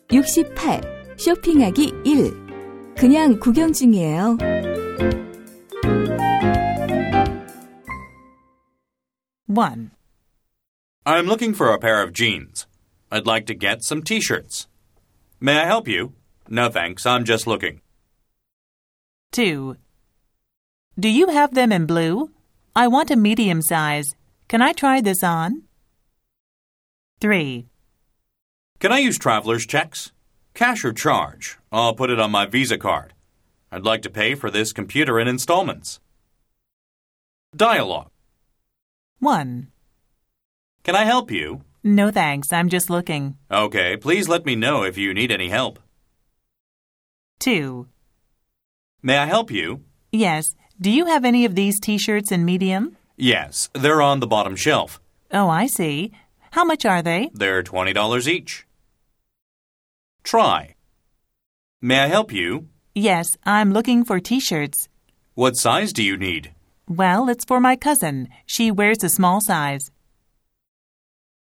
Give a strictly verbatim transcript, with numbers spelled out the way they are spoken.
육십팔. 쇼핑하기 일. 그냥 구경 중이에요. one. I'm looking for a pair of jeans. I'd like to get some t-shirts. May I help you? No thanks, I'm just looking. two. Do you have them in blue? I want a medium size. Can I try this on? three. Can I use traveler's checks? Cash or charge? I'll put it on my Visa card. I'd like to pay for this computer in installments. Dialogue. one. Can I help you? No thanks, I'm just looking. Okay, please let me know if you need any help. two. May I help you? Yes. Do you have any of these t-shirts in medium? Yes, they're on the bottom shelf. Oh, I see. How much are they? They're twenty dollars each. Try. May I help you? Yes, I'm looking for t-shirts. What size do you need? Well, it's for my cousin. She wears a small size.